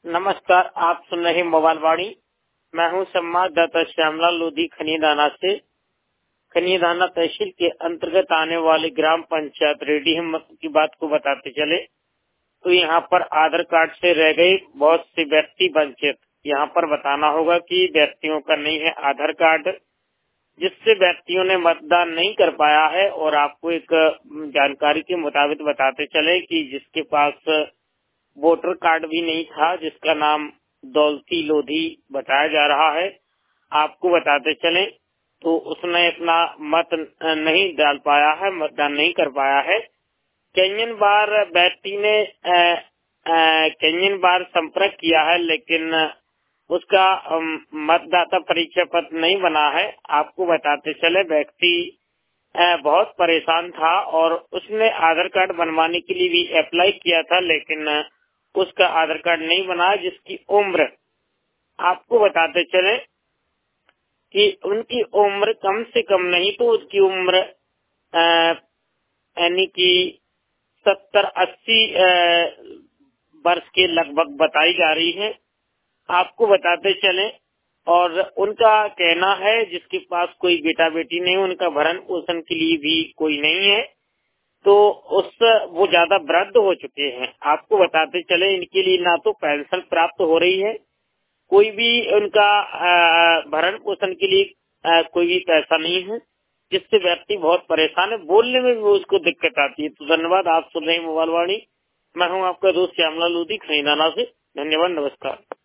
नमस्कार, आप सुन रहे मोबाइल वाणी। मैं हूं संवाददाता श्यामलाल लोधी खनियादाना से। खनियादाना तहसील के अंतर्गत आने वाले ग्राम पंचायत रेडी हिम्मत की बात को बताते चले तो यहाँ पर आधार कार्ड से रह गए बहुत से व्यक्ति वंचित। यहाँ पर बताना होगा कि व्यक्तियों का नहीं है आधार कार्ड, जिससे व्यक्तियों ने मतदान नहीं कर पाया है। और आपको एक जानकारी के मुताबिक बताते चले कि जिसके पास वोटर कार्ड भी नहीं था, जिसका नाम दौलती लोधी बताया जा रहा है, आपको बताते चले तो उसने अपना मत नहीं डाल पाया है, मतदान नहीं कर पाया है। कई बार व्यक्ति ने कई बार संपर्क किया है, लेकिन उसका मतदाता परीक्षा पत्र नहीं बना है। आपको बताते चले व्यक्ति बहुत परेशान था और उसने आधार कार्ड बनवाने के लिए भी अप्लाई किया था, लेकिन उसका आधार कार्ड नहीं बना। जिसकी उम्र आपको बताते चले कि उनकी उम्र कम से कम नहीं तो उसकी उम्र यानी कि 70-80 वर्ष के लगभग बताई जा रही है। आपको बताते चले और उनका कहना है जिसके पास कोई बेटा बेटी नहीं, उनका भरण पोषण के लिए भी कोई नहीं है, तो वो ज्यादा वृद्ध हो चुके हैं। आपको बताते चले इनके लिए ना तो पेंशन प्राप्त हो रही है, कोई भी उनका भरण पोषण के लिए कोई भी पैसा नहीं है, जिससे व्यक्ति बहुत परेशान है। बोलने में भी उसको दिक्कत आती है। तो धन्यवाद। आप सुन रहे हैं मोबाइल वाणी। मैं हूं आपका दोस्त श्यामलाल लोधी खनियादाना से। धन्यवाद, नमस्कार।